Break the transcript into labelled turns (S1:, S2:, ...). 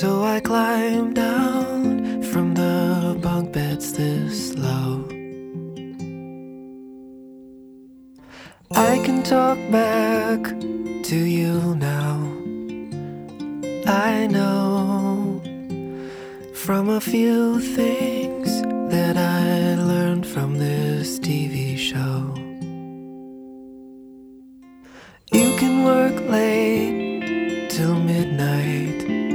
S1: So I climbed down from the bunk beds this low. I can talk back to you now. I know from a few things that I learned from this TV show. You can work late till midnight